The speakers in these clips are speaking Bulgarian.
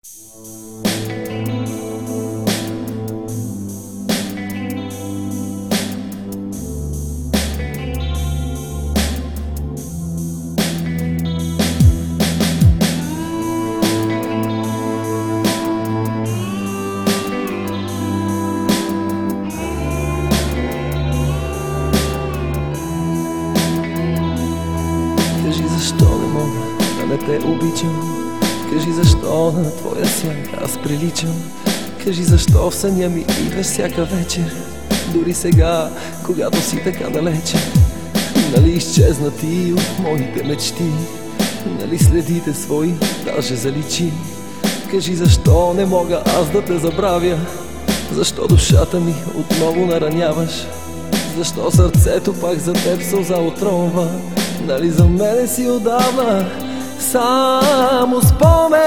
Кажи защо не мога да не те обичам. Кажи защо на твоя сянка аз приличам. Кажи защо в съня ми идваш всяка вечер, дори сега, когато си така далече. Нали изчезна ти от моите мечти, нали следите свои даже заличи. Кажи защо не мога аз да те забравя, защо душата ми отново нараняваш, защо сърцето пак за теб сълза отронва. Нали за мене си отдавна само спомен.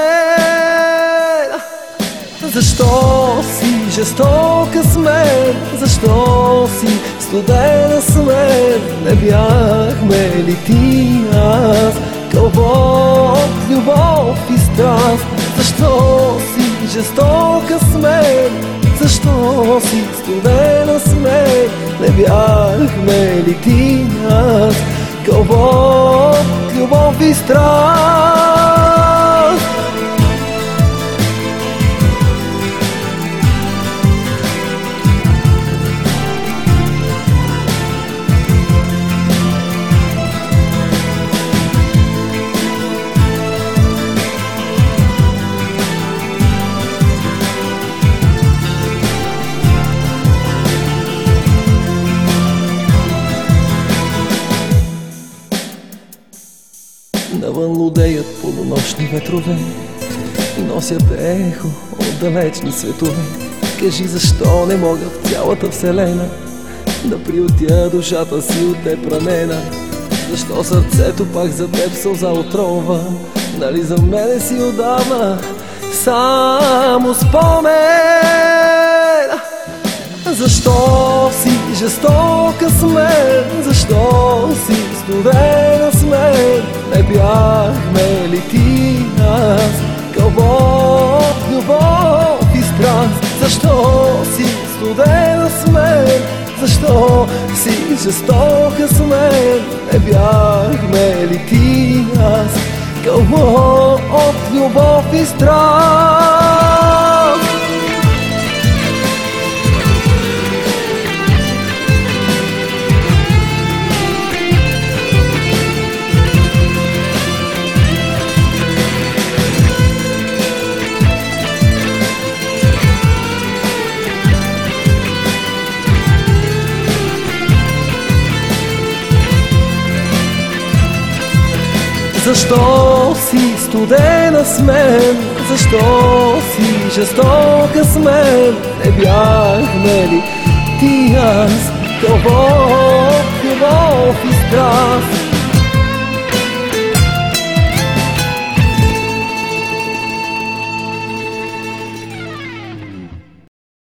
Защо си жестока с мен, защо си студена с мен? Не бяхме ли ти аз кълбо от любов и страст? Защо си жестока с мен, защо си студена с мен? Не бяхме ли ти аз кълбо от любов и страст? Навън лудеят полунощни ветрове и носят ехо от далечни светове. Кажи защо не мога в цялата вселена да приютя душата си от теб ранена. Защо сърцето пак за теб сълза отронва? Нали за мене си отдавна само спомен? Защо си жестока с мен, защо си студена с мен? Не бяхме ли ти аз кълбо от любов и страст? Защо си студена с мен, защо си жестока с мен? Не бяхме ли ти аз кълбо от любов и страст? Защо си студена с мен, защо си жестока с мен? Не бяхме ли ти аз кълбо от любов и страст?